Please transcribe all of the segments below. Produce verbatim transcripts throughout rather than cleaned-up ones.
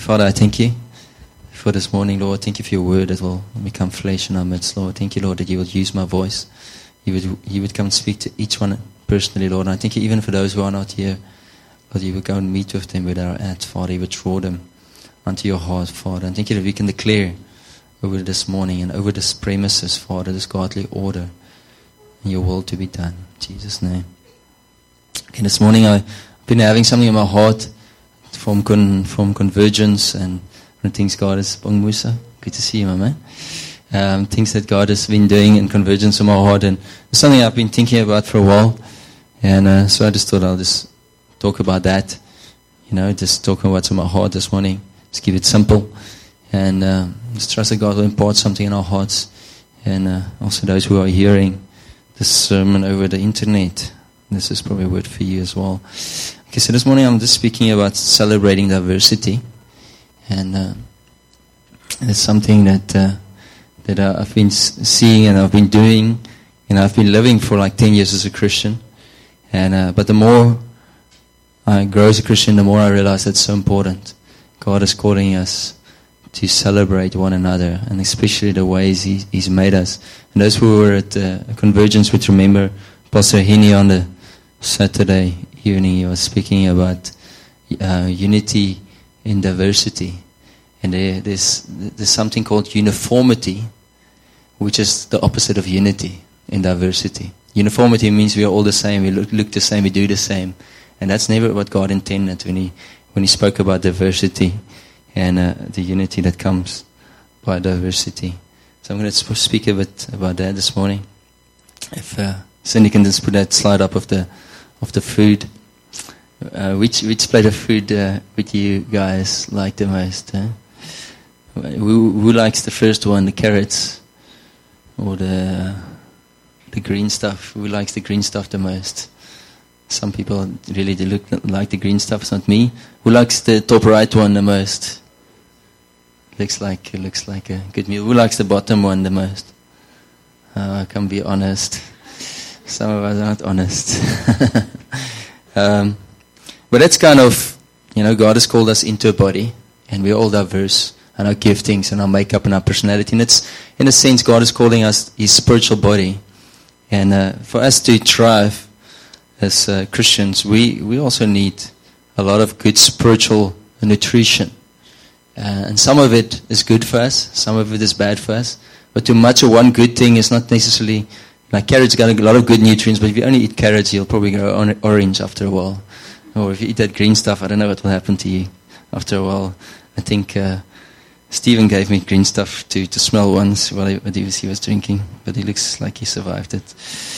Father, I thank you for this morning, Lord. Thank you for your word that will become flesh in our midst, Lord. Thank you, Lord, that you will use my voice. You would you would come and speak to each one personally, Lord. And I thank you even for those who are not here, Lord, you would go and meet with them where they are at, Father. You would draw them onto your heart, Father. And thank you that we can declare over this morning and over this premises, Father, this godly order and your will to be done. In Jesus' name. Okay, this morning I've been having something in my heart from con, from Convergence and things God is Bong Musa. Good to see you, my man. Um, things that God has been doing in Convergence in my heart, and it's something I've been thinking about for a while. And uh, so I just thought I'll just talk about that. You know, just talk about what's in my heart this morning. Just keep it simple, and uh, just trust that God will impart something in our hearts, and uh, also those who are hearing this sermon over the internet. This is probably a word for you as well. Okay, so this morning I'm just speaking about celebrating diversity. And uh, it's something that uh, that uh, I've been seeing and I've been doing, and I've been living for like ten years as a Christian. And uh, but the more I grow as a Christian, the more I realize it's so important. God is calling us to celebrate one another, and especially the ways He, He's made us. And those who were at uh, Convergence would remember Pastor Hini on the Saturday evening. He was speaking about uh, unity in diversity, and there, there's there's something called uniformity, which is the opposite of unity in diversity. Uniformity means we are all the same, we look, look the same, we do the same, and that's never what God intended when He when He spoke about diversity and uh, the unity that comes by diversity. So I'm going to speak a bit about that this morning. If uh, Cindy can just put that slide up of the of the food. Uh, which which plate of food uh, would you guys like the most? Eh? Who, who likes the first one, the carrots, or the the green stuff? Who likes the green stuff the most? Some people really do look like the green stuff. It's not me. Who likes the top right one the most? Looks like looks like a good meal. Who likes the bottom one the most? Uh, I can be honest. Some of us are not honest. um, But that's kind of, you know, God has called us into a body, and we're all diverse, and our giftings, and our makeup, and our personality. And it's, in a sense, God is calling us His spiritual body. And uh, for us to thrive as uh, Christians, we, we also need a lot of good spiritual nutrition. Uh, and some of it is good for us, some of it is bad for us. But too much of one good thing is not necessarily, like carrots got a lot of good nutrients, but if you only eat carrots, you'll probably go on orange after a while. Or if you eat that green stuff, I don't know what will happen to you after a while. I think uh, Stephen gave me green stuff to, to smell once while he, while he, was, he was drinking, but he looks like he survived it.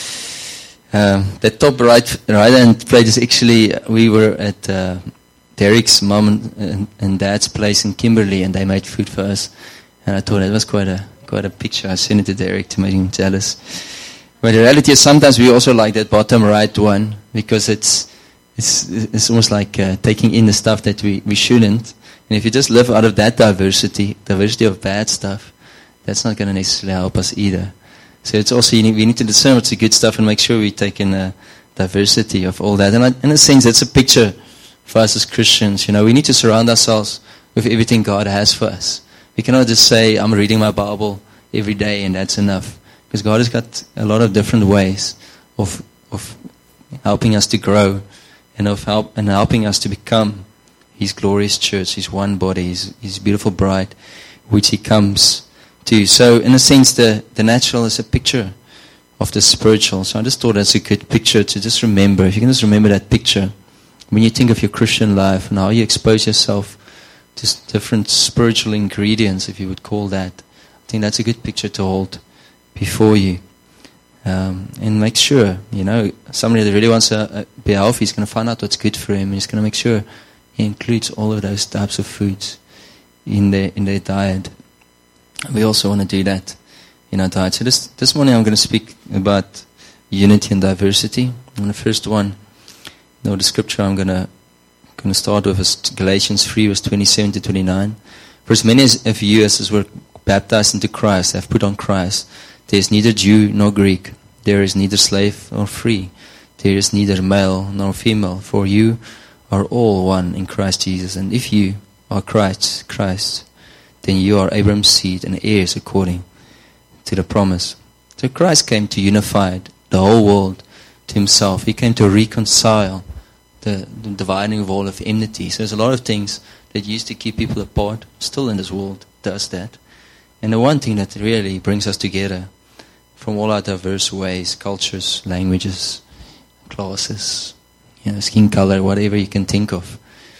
Um, that top right right hand plate is actually, we were at uh, Derek's mom and, and, and dad's place in Kimberley, and they made food for us. And I thought that was quite a quite a picture. I sent it to Derek to make him jealous. But the reality is sometimes we also like that bottom right one, because it's It's it's almost like uh, taking in the stuff that we, we shouldn't. And if you just live out of that diversity, diversity of bad stuff, that's not going to necessarily help us either. So it's also, you need, we need to discern what's the good stuff and make sure we take in the diversity of all that. And I, in a sense, that's a picture for us as Christians. You know, we need to surround ourselves with everything God has for us. We cannot just say, I'm reading my Bible every day and that's enough. Because God has got a lot of different ways of of helping us to grow. And of help and helping us to become His glorious church, His one body, His, His beautiful bride, which He comes to. So, in a sense, the, the natural is a picture of the spiritual. So, I just thought that's a good picture to just remember. If you can just remember that picture, when you think of your Christian life and how you expose yourself to different spiritual ingredients, if you would call that, I think that's a good picture to hold before you. Um, and make sure, you know, somebody that really wants to uh, be healthy is going to find out what's good for him. He's going to make sure he includes all of those types of foods in their in their diet. We also want to do that in our diet. So this this morning I'm going to speak about unity and diversity. And the first one, you know, the scripture I'm going to going to start with is Galatians three, verse twenty-seven to twenty-nine. For as many of you as were baptized into Christ have put on Christ. There is neither Jew nor Greek. There is neither slave nor free. There is neither male nor female. For you are all one in Christ Jesus. And if you are Christ, Christ, then you are Abraham's seed and heirs according to the promise. So Christ came to unify the whole world to himself. He came to reconcile the, the dividing wall of enmity. So there's a lot of things that used to keep people apart, still in this world does that. And the one thing that really brings us together from all our diverse ways, cultures, languages, classes, you know, skin color, whatever you can think of,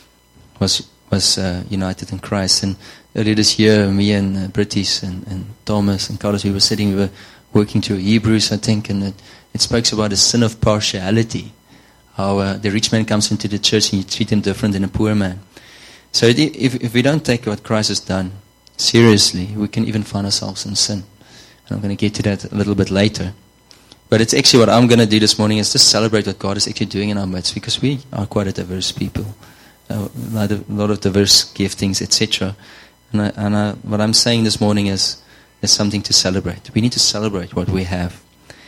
was was uh, united in Christ. And earlier this year, me and uh, British and, and Thomas and Carlos, we were sitting, we were working through Hebrews, I think, and it, it speaks about the sin of partiality, how uh, the rich man comes into the church and you treat him different than a poor man. So if, if we don't take what Christ has done seriously, we can even find ourselves in sin. And I'm going to get to that a little bit later. But it's actually what I'm going to do this morning is just celebrate what God is actually doing in our midst, because we are quite a diverse people, uh, a, lot of, a lot of diverse giftings, et cetera. And, I, and I, what I'm saying this morning is there's something to celebrate. We need to celebrate what we have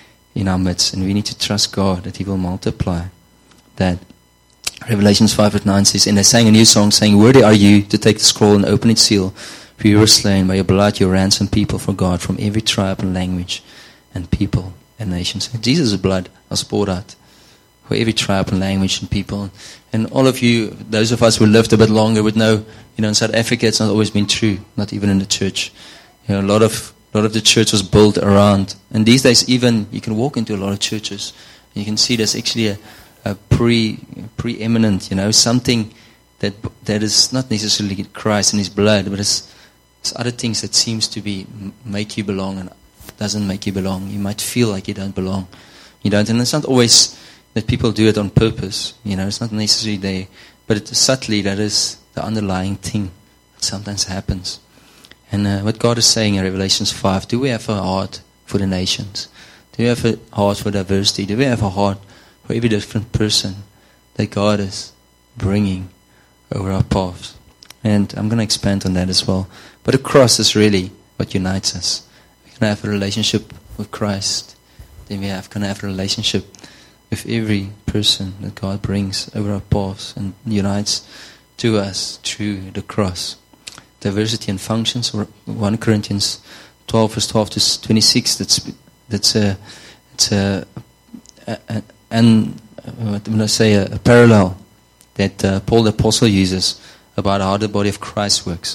in our midst, and we need to trust God that He will multiply that. Revelations five at nine says, and they sang a new song saying, worthy are you to take the scroll and open its seal, for you were slain by your blood, you ransomed people for God from every tribe and language and people and nations. Jesus' blood was poured out for every tribe and language and people. And all of you, those of us who lived a bit longer would know, you know, in South Africa it's not always been true, not even in the church. You know, a lot of a lot of the church was built around, and these days even you can walk into a lot of churches and you can see there's actually a, a pre preeminent, you know, something that that is not necessarily Christ and His blood, but it's, it's other things that seems to be make you belong and doesn't make you belong. You might feel like you don't belong. You don't, and it's not always that people do it on purpose. You know, it's not necessarily there, but it, subtly that is the underlying thing that sometimes happens. And uh, what God is saying in Revelations five, do we have a heart for the nations? Do we have a heart for diversity? Do we have a heart for every different person that God is bringing over our paths? And I'm going to expand on that as well. But the cross is really what unites us. We can have a relationship with Christ. Then we have can have a relationship with every person that God brings over our paths and unites to us through the cross. Diversity and functions, or First Corinthians twelve verse twelve to twenty-six. That's that's a it's a, a, a and what am I say a, a parallel that uh, Paul the Apostle uses about how the body of Christ works,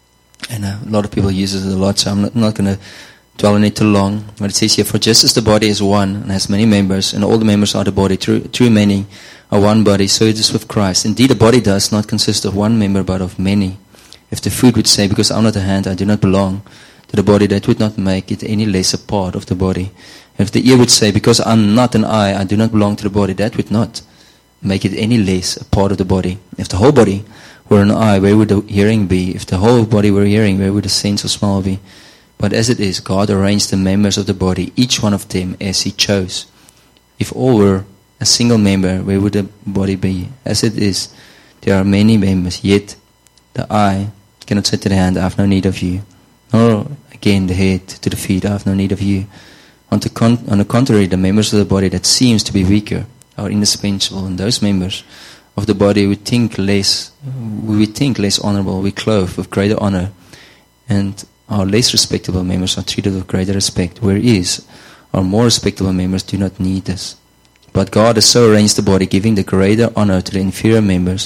and uh, a lot of people use it a lot. So I'm not, not going to dwell on it too long. But it says here, for just as the body is one and has many members, and all the members are the body, through through many are one body, so it is with Christ. Indeed, the body does not consist of one member, but of many. If the foot would say, because I'm not a hand, I do not belong to the body, that would not make it any less a part of the body. If the ear would say, because I'm not an eye, I do not belong to the body, that would not make it any less a part of the body. If the whole body were an eye, where would the hearing be? If the whole body were hearing, where would the sense of smell be? But as it is, God arranged the members of the body, each one of them as He chose. If all were a single member, where would the body be? As it is, there are many members, yet the eye cannot say to the hand, I have no need of you. Nor again the head to the feet, I have no need of you. On the, con- on the contrary, the members of the body that seems to be weaker are indispensable, and those members of the body we think less, we think less honorable, we clothe with greater honor, and our less respectable members are treated with greater respect, whereas our more respectable members do not need this. But God has so arranged the body, giving the greater honor to the inferior members,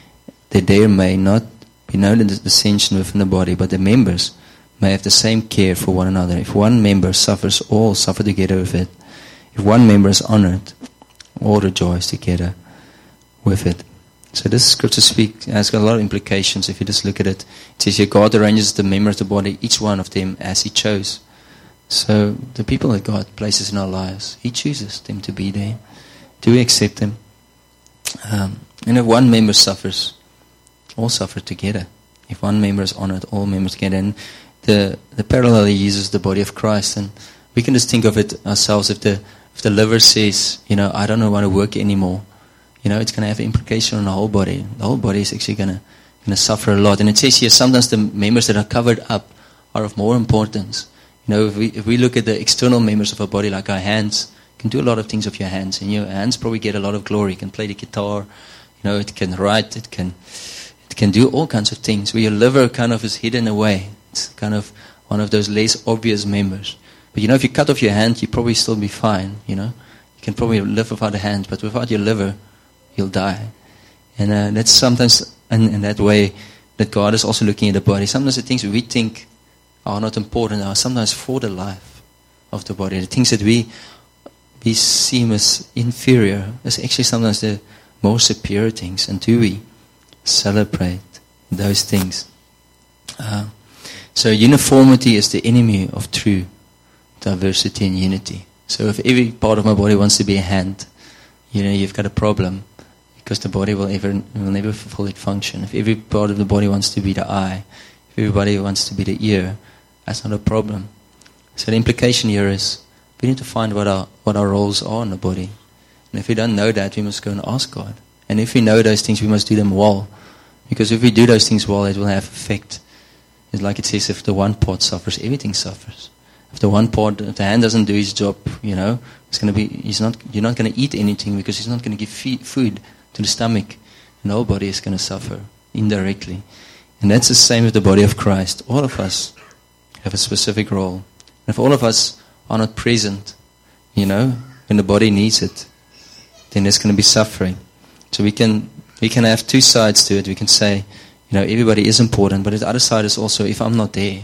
that there may not be no dissension within the body, but the members may have the same care for one another. If one member suffers, all suffer together with it. If one member is honored, all rejoice together with it. So this scripture speak has got a lot of implications. If you just look at it, it says here, God arranges the members of the body, each one of them as He chose. So the people that God places in our lives, He chooses them to be there. Do we accept them? Um, and if one member suffers, all suffer together. If one member is honored, all members together. And the the parallel He uses the body of Christ, and we can just think of it ourselves. If the if the liver says, you know, I don't want to work anymore, you know, it's going to have an implication on the whole body. The whole body is actually going to going to suffer a lot. And it says here, sometimes the members that are covered up are of more importance. You know, if we if we look at the external members of our body, like our hands, you can do a lot of things with your hands, and your hands probably get a lot of glory. You can play the guitar, you know, it can write, it can. It can do all kinds of things, where your liver kind of is hidden away. It's kind of one of those less obvious members. But you know, if you cut off your hand, you'll probably still be fine, you know. You can probably live without a hand, but without your liver, you'll die. And uh, that's sometimes in, in that way that God is also looking at the body. Sometimes the things we think are not important are sometimes for the life of the body. The things that we we seem as inferior is actually sometimes the more superior things. And do we celebrate those things? Uh, so uniformity is the enemy of true diversity and unity. So if every part of my body wants to be a hand, you know, you've got a problem, because the body will ever will never fulfill its function. If every part of the body wants to be the eye, if everybody wants to be the ear, that's not a problem. So the implication here is we need to find what our what our roles are in the body. And if we don't know that, we must go and ask God. And if we know those things, we must do them well. Because if we do those things well, it will have effect. It's like it says, if the one part suffers, everything suffers. If the one part, if the hand doesn't do his job, you know, it's going to be, he's not, you're not going to eat anything, because he's not going to give feed, food to the stomach. And the whole body is going to suffer indirectly. And that's the same with the body of Christ. All of us have a specific role. And if all of us are not present, you know, when the body needs it, then there's going to be suffering. So we can we can have two sides to it. We can say, you know, everybody is important, but the other side is also, if I'm not there,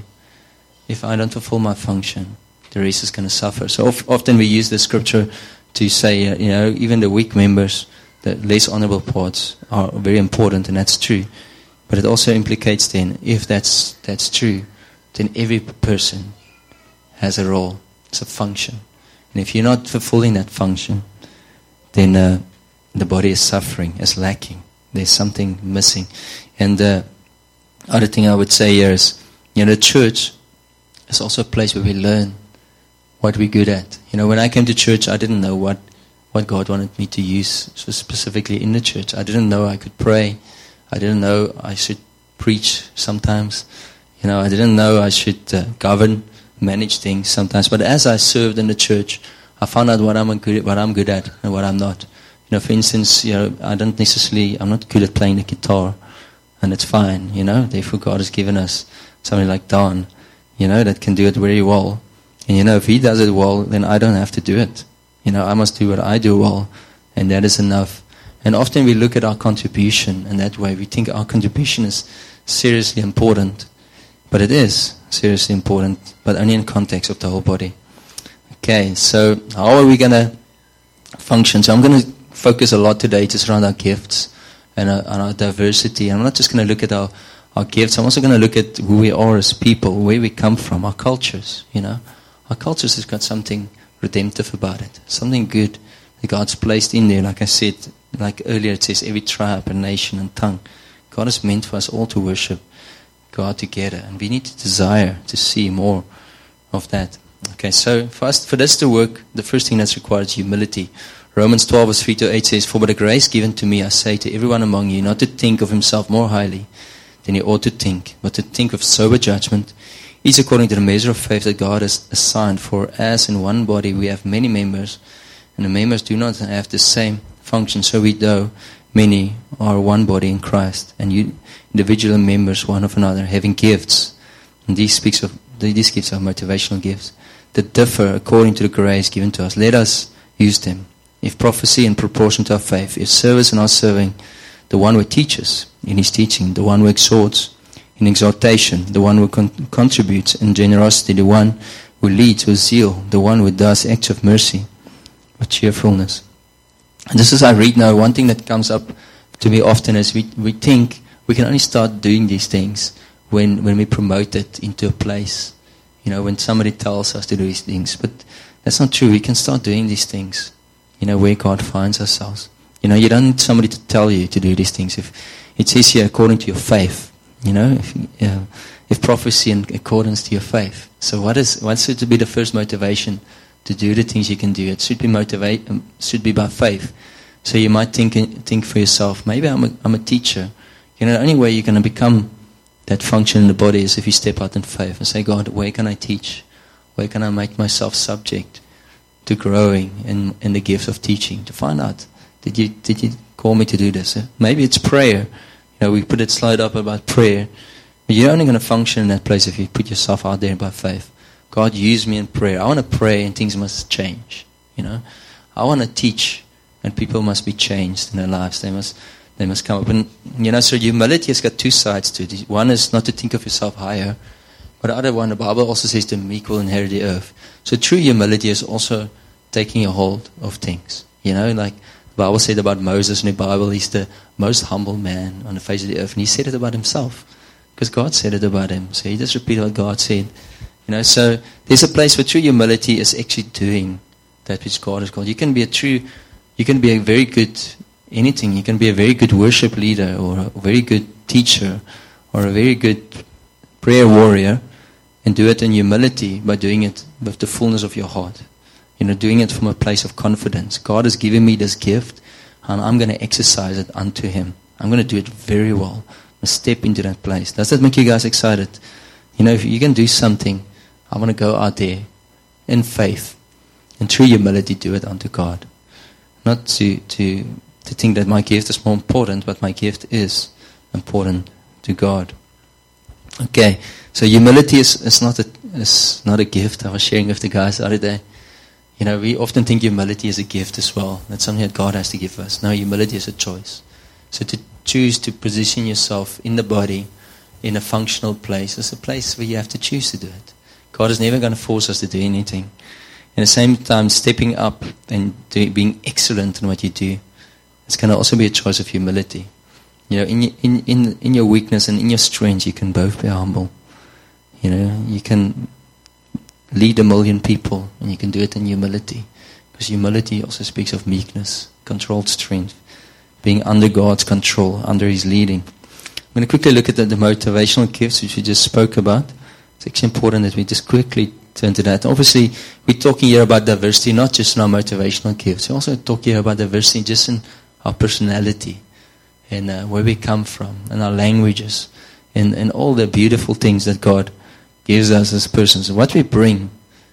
if I don't fulfill my function, the rest is going to suffer. So of, often we use the scripture to say, uh, you know, even the weak members, the less honorable parts are very important, and that's true. But it also implicates then, if that's that's true, then every person has a role, it's a function. And if you're not fulfilling that function, then uh, the body is suffering, is lacking. There's something missing. And the uh, other thing I would say here is, you know, the church is also a place where we learn what we're good at. You know, when I came to church, I didn't know what, what God wanted me to use so specifically in the church. I didn't know I could pray. I didn't know I should preach sometimes. You know, I didn't know I should uh, govern, manage things sometimes. But as I served in the church, I found out what I'm good, what I'm good at and what I'm not. You know, for instance, you know, I don't necessarily, I'm not good at playing the guitar, and it's fine. You know, therefore God has given us somebody like Don, you know, that can do it very well. And you know, if he does it well, then I don't have to do it. You know, I must do what I do well, and that is enough. And often we look at our contribution, and that way we think our contribution is seriously important. But it is seriously important, but only in context of the whole body. Okay, so how are we going to function? So I'm going to focus a lot today just around our gifts and our, and our diversity. I'm not just going to look at our, our gifts. I'm also going to look at who we are as people, where we come from, our cultures, you know. Our cultures has got something redemptive about it, something good that God's placed in there. Like I said, like earlier, it says every tribe and nation and tongue. God has meant for us all to worship God together, and we need to desire to see more of that. Okay, so first, for this to work, the first thing that's required is humility. Romans twelve, verse three to eight says, "For by the grace given to me, I say to everyone among you, not to think of himself more highly than he ought to think, but to think with sober judgment, each according to the measure of faith that God has assigned. For as in one body we have many members, and the members do not have the same function, so we, though many, are one body in Christ, and you individual members one of another, having gifts." And these speaks of these gifts are motivational gifts that differ according to the grace given to us. Let us use them. If prophecy, in proportion to our faith. If service, in our serving. The one who teaches, in his teaching. The one who exhorts, in exhortation. The one who con- contributes, in generosity. The one who leads with zeal. The one who does acts of mercy with cheerfulness. And just as I read now, one thing that comes up to me often is we, we think we can only start doing these things when, when we promote it into a place. You know, when somebody tells us to do these things. But that's not true. We can start doing these things, you know, where God finds ourselves. You know, you don't need somebody to tell you to do these things. If it says here, according to your faith, you know, if, uh, if prophecy in accordance to your faith. So what is, what should be the first motivation to do the things you can do? It should be motivate, um, should be by faith. So you might think think for yourself, maybe I'm a, I'm a teacher. You know, the only way you're going to become that function in the body is if you step out in faith and say, God, where can I teach? Where can I make myself subject to growing in, in the gift of teaching? To find out, did you did you call me to do this? Maybe it's prayer. You know, we put it slide up about prayer. But you're only going to function in that place if you put yourself out there by faith. God, use me in prayer. I want to pray and things must change. You know, I want to teach and people must be changed in their lives. They must, they must come up. And, you know, so humility has got two sides to it. One is not to think of yourself higher. But the other one, the Bible also says the meek will inherit the earth. So true humility is also taking a hold of things. You know, like the Bible said about Moses in the Bible, he's the most humble man on the face of the earth. And he said it about himself. Because God said it about him. So he just repeated what God said. You know, so there's a place where true humility is actually doing that which God has called. You can be a true, you can be a very good anything. You can be a very good worship leader or a very good teacher or a very good prayer warrior and do it in humility by doing it with the fullness of your heart. You know, doing it from a place of confidence. God has given me this gift and I'm going to exercise it unto Him. I'm going to do it very well. I'm step into that place. Does that make you guys excited? You know, if you can do something, I want to go out there in faith and true humility do it unto God. Not to, to, to think that my gift is more important, but my gift is important to God. Okay, so humility is, is, not a, is not a gift. I was sharing with the guys the other day. You know, we often think humility is a gift as well. That's something that God has to give us. No, humility is a choice. So to choose to position yourself in the body, in a functional place, is a place where you have to choose to do it. God is never going to force us to do anything. At the same time, stepping up and do, being excellent in what you do, it's going to also be a choice of humility. You know, in, in, in, in your weakness and in your strength, you can both be humble. You know, you can lead a million people and you can do it in humility. Because humility also speaks of meekness, controlled strength, being under God's control, under His leading. I'm going to quickly look at the, the motivational gifts which we just spoke about. It's actually important that we just quickly turn to that. Obviously, we're talking here about diversity, not just in our motivational gifts. We also talk here about diversity just in our personality and uh, where we come from and our languages and, and all the beautiful things that God gives us as persons. What we bring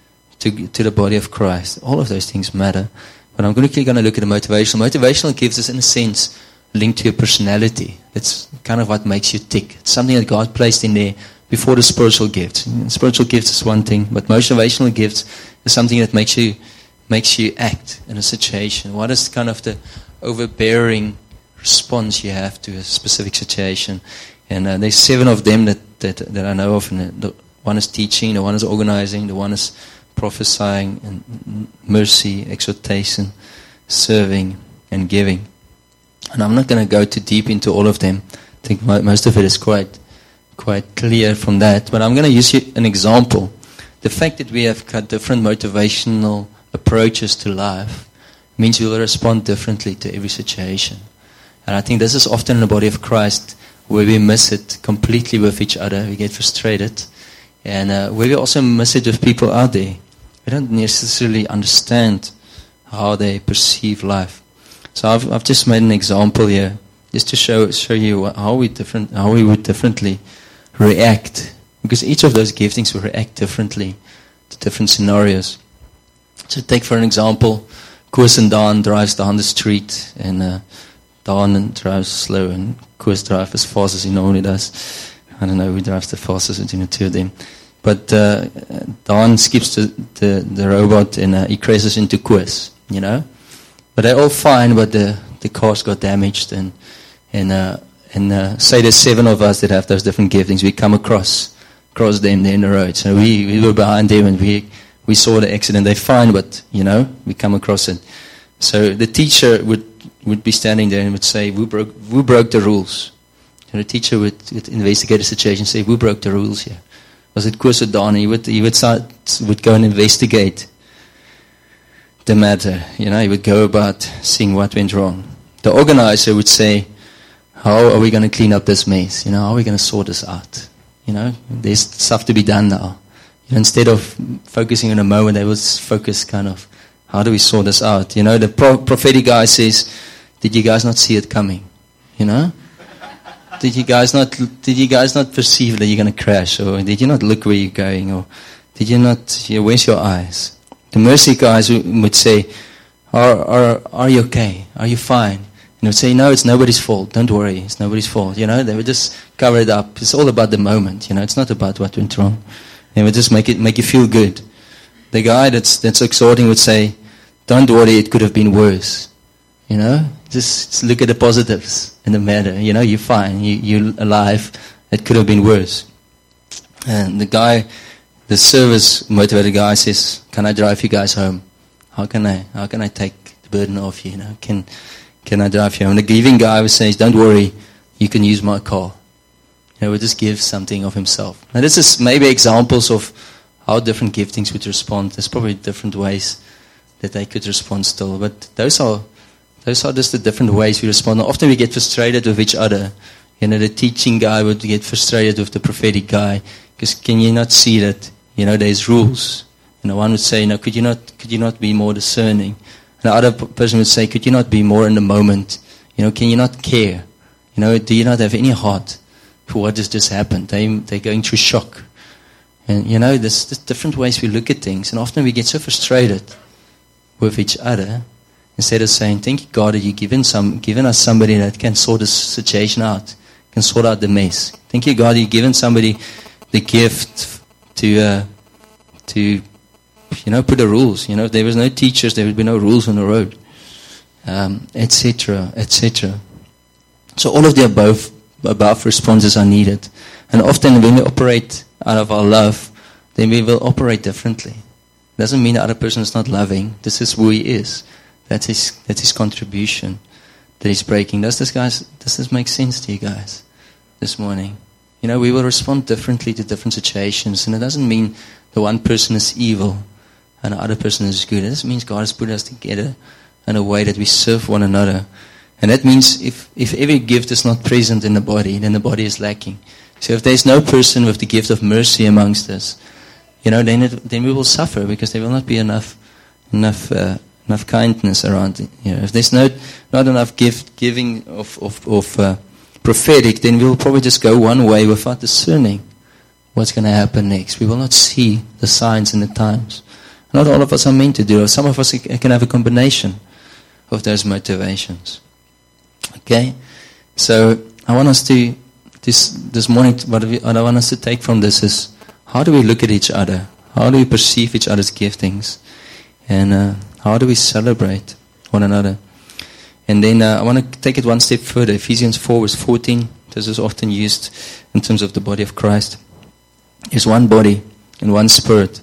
to, to the body of Christ, all of those things matter. But I'm quickly going to look at the motivational. Motivational gifts is, in a sense, linked to your personality. It's kind of what makes you tick. It's something that God placed in there before the spiritual gifts. And spiritual gifts is one thing, but motivational gifts is something that makes you makes you act in a situation. What is kind of the overbearing response you have to a specific situation? And uh, there's seven of them that, that, that I know of. And the one is teaching, the one is organizing, the one is prophesying, and mercy, exhortation, serving, and giving. And I'm not going to go too deep into all of them. I think most of it is quite quite clear from that. But I'm going to use an example. The fact that we have got different motivational approaches to life means we will respond differently to every situation. And I think this is often in the body of Christ where we miss it completely with each other. We get frustrated. And uh, where we also miss it with people out there. We don't necessarily understand how they perceive life. So I've, I've just made an example here, just to show show you how we different how we would differently react, because each of those giftings will react differently to different scenarios. So take for an example, Koos and Daan drives down the street, and uh, Daan drives slow, and Koos drives as fast as he normally does. I don't know who drives the fastest between the two of them. But uh, Daan skips the, the, the robot and uh, he crashes into Koos, you know. But they're all fine, but the, the cars got damaged. And and uh, and uh, say there's seven of us that have those different giftings. We come across across them there in the road. So we, we were behind them and we, we saw the accident. They're fine, but, you know, we come across it. So the teacher would, would be standing there and would say, who broke, who broke the rules? And the teacher would, would investigate the situation and say, who broke the rules here? Was it Koos or Daan? He would, he would, start, would go and investigate the matter. You know, he would go about seeing what went wrong. The organizer would say, how are we going to clean up this mess? You know, how are we going to sort this out? You know, there's stuff to be done now. You know, instead of focusing on a moment, they would focus kind of, how do we sort this out? You know, the pro- prophetic guy says, did you guys not see it coming? You know? Did you guys not did you guys not perceive that you're going to crash? Or did you not look where you're going? Or did you not, you know, where's your eyes? The mercy guys would say, are, are, are you okay? Are you fine? And they would say, no, it's nobody's fault. Don't worry, it's nobody's fault. You know, they would just cover it up. It's all about the moment. You know, it's not about what went wrong. They would just make it make you feel good. The guy that's that's exhorting would say, don't worry, it could have been worse. You know, just, just look at the positives in the matter. You know, you're fine. You, you're alive. It could have been worse. And the guy, the service motivated guy says, can I drive you guys home? How can I, how can I take the burden off you? You know, can, can I drive you home? And the giving guy says, don't worry, you can use my car. You know, we just give something of himself. Now this is maybe examples of how different giftings would respond. There's probably different ways that they could respond still. But those are, those are just the different ways we respond. And often we get frustrated with each other. You know, the teaching guy would get frustrated with the prophetic guy. Because can you not see that, you know, there's rules? You know, one would say, you know, could you not, could you not be more discerning? And the other person would say, could you not be more in the moment? You know, can you not care? You know, do you not have any heart for what has just happened? They, they're going through shock. And, you know, there's, there's different ways we look at things. And often we get so frustrated with each other instead of saying, thank you, God, that you've given, some, given us somebody that can sort this situation out, can sort out the mess. Thank you, God, you've given somebody the gift to, uh, to, you know, put the rules. You know, if there was no teachers, there would be no rules on the road, um, et cetera, et cetera. So all of the above, above responses are needed. And often when we operate out of our love, then we will operate differently. Doesn't mean the other person is not loving. This is who he is. That's his, that's his contribution that he's breaking. Does this, guys, does this make sense to you guys this morning? You know, we will respond differently to different situations. And it doesn't mean the one person is evil and the other person is good. It just means God has put us together in a way that we serve one another. And that means if, if every gift is not present in the body, then the body is lacking. So if there's no person with the gift of mercy amongst us, you know, then it, then we will suffer because there will not be enough enough uh, enough kindness around it. You know, if there's no not enough gift giving of of, of uh, prophetic, then we will probably just go one way without discerning what's going to happen next. We will not see the signs and the times. Not all of us are meant to do it. Some of us can have a combination of those motivations. Okay, so I want us to this this morning. What, we, what I want us to take from this is, how do we look at each other? How do we perceive each other's giftings? And uh, how do we celebrate one another? And then uh, I want to take it one step further. Ephesians four verse fourteen. This is often used in terms of the body of Christ. There's one body and one spirit.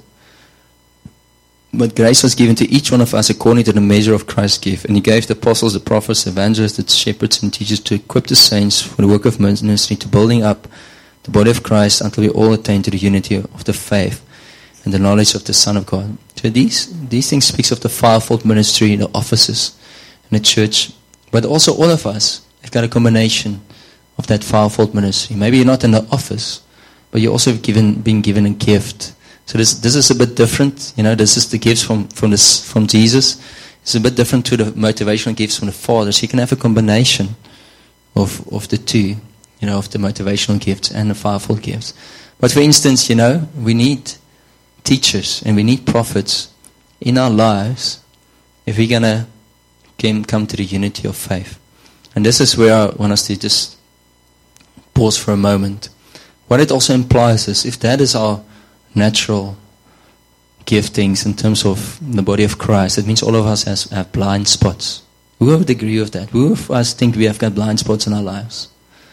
But grace was given to each one of us according to the measure of Christ's gift. And he gave the apostles, the prophets, the evangelists, the shepherds, and teachers to equip the saints for the work of ministry, to building up the body of Christ until we all attain to the unity of the faith and the knowledge of the Son of God. So these these things speaks of the fivefold ministry, the offices in the church. But also all of us have got a combination of that fivefold ministry. Maybe you're not in the office, but you're also given been given a gift. So this this is a bit different. You know, this is the gifts from, from this from Jesus. It's a bit different to the motivational gifts from the Father. So you can have a combination of of the two, you know, of the motivational gifts and the fivefold gifts. But for instance, you know, we need teachers and we need prophets in our lives if we're gonna come to the unity of faith. And this is where I want us to just pause for a moment. What it also implies is, if that is our natural giftings in terms of the body of Christ, it means all of us has, have blind spots. Who would agree with that? Who of us think we have got blind spots in our lives?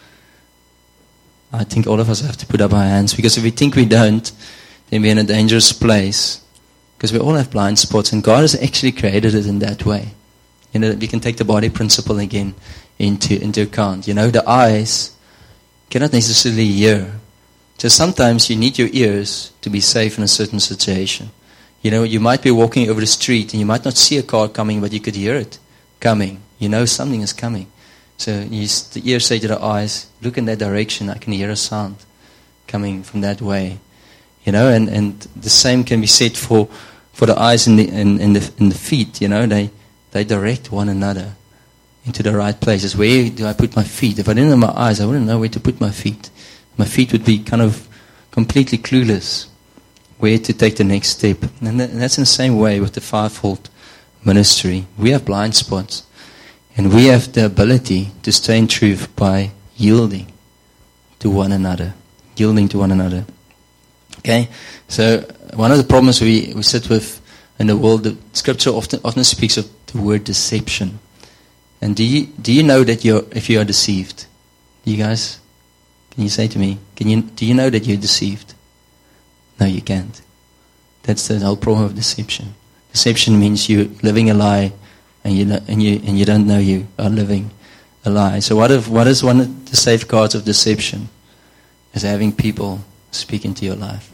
I think all of us have to put up our hands, because if we think we don't, then we're in a dangerous place, because we all have blind spots, and God has actually created it in that way. You know, we can take the body principle again into into account. You know, the eyes cannot necessarily hear. So sometimes you need your ears to be safe in a certain situation. You know, you might be walking over the street and you might not see a car coming, but you could hear it coming. You know something is coming. So you, the ears say to the eyes, look in that direction. I can hear a sound coming from that way. You know, and, and the same can be said for, for the eyes and the, and, and the, and the feet. You know, they, they direct one another into the right places. Where do I put my feet? If I didn't have my eyes, I wouldn't know where to put my feet. My feet would be kind of completely clueless where to take the next step. And, that, and that's in the same way with the fivefold ministry. We have blind spots. And we have the ability to stay in truth by yielding to one another. Yielding to one another. Okay? So, one of the problems we, we sit with in the world, the scripture often often speaks of the word deception. And do you do you know that you're if you are deceived? Do you guys, can you say to me, can you do you know that you're deceived? No, you can't. That's the whole problem of deception. Deception means you're living a lie, and you know, and you and you don't know you are living a lie. So what if what is one of the safeguards of deception? Is having people speak into your life.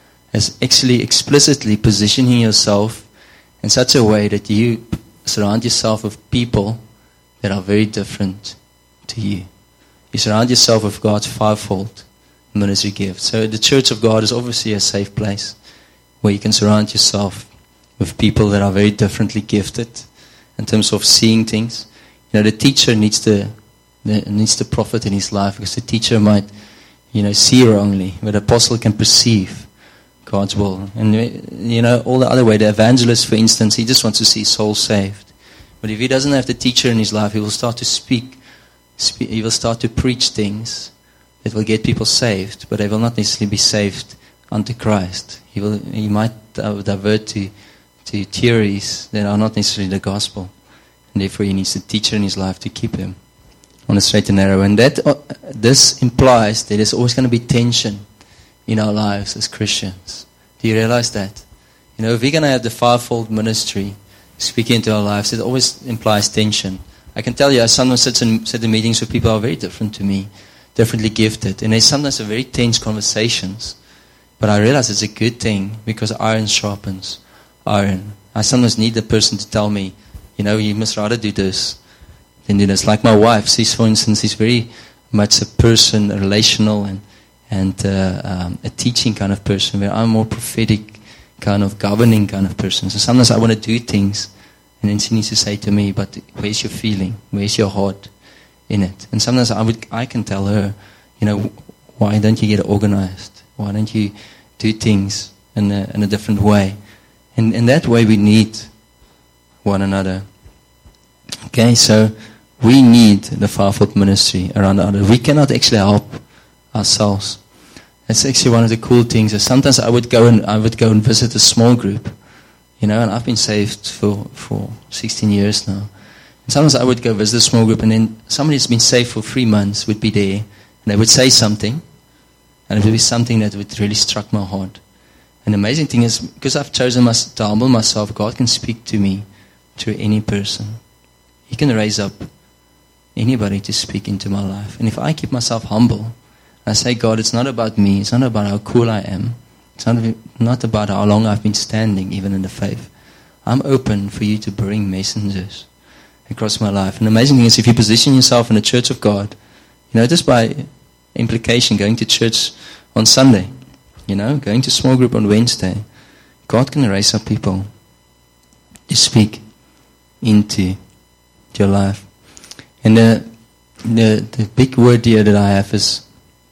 Is actually explicitly positioning yourself in such a way that you surround yourself with people that are very different to you. You surround yourself with God's fivefold ministry gift. So the church of God is obviously a safe place where you can surround yourself with people that are very differently gifted in terms of seeing things. You know, the teacher needs the, the needs the prophet in his life, because the teacher might, you know, see wrongly, but the apostle can perceive God's will. And, you know, all the other way, the evangelist, for instance, he just wants to see souls saved. But if he doesn't have the teacher in his life, he will start to speak, speak he will start to preach things that will get people saved, but they will not necessarily be saved unto Christ. He will, he might uh, divert to, to theories that are not necessarily the gospel. And therefore he needs a teacher in his life to keep him on the straight and narrow. And that uh, this implies that there's always going to be tension in our lives as Christians. Do you realize that? You know, if we're going to have the fivefold ministry speaking into our lives, it always implies tension. I can tell you, I sometimes sit in, sit in meetings with people who are very different to me, differently gifted, and they sometimes have very tense conversations. But I realize it's a good thing, because iron sharpens iron. I sometimes need the person to tell me, you know, you must rather do this than do this. Like my wife, she's, for instance, she's very much a person, a relational and and uh, um, a teaching kind of person, where I'm more prophetic, kind of governing kind of person. So sometimes I want to do things, and then she needs to say to me, but where's your feeling? Where's your heart in it? And sometimes I would, I can tell her, you know, why don't you get organized? Why don't you do things in a, in a different way? And in that way we need one another. Okay, so we need the fivefold ministry around the other. We cannot actually help ourselves. That's actually one of the cool things. Is sometimes I would go and I would go and visit a small group, you know, and I've been saved for, for sixteen years now. And sometimes I would go visit a small group, and then somebody who's been saved for three months would be there, and they would say something, and it would be something that would really struck my heart. And the amazing thing is, because I've chosen my, to humble myself, God can speak to me through any person. He can raise up anybody to speak into my life. And if I keep myself humble, I say, God, it's not about me. It's not about how cool I am. It's not, not about how long I've been standing, even in the faith. I'm open for you to bring messengers across my life. And the amazing thing is, if you position yourself in the church of God, you know, just by implication, going to church on Sunday, you know, going to small group on Wednesday, God can raise up people to speak into your life. And the, the, the big word here that I have is,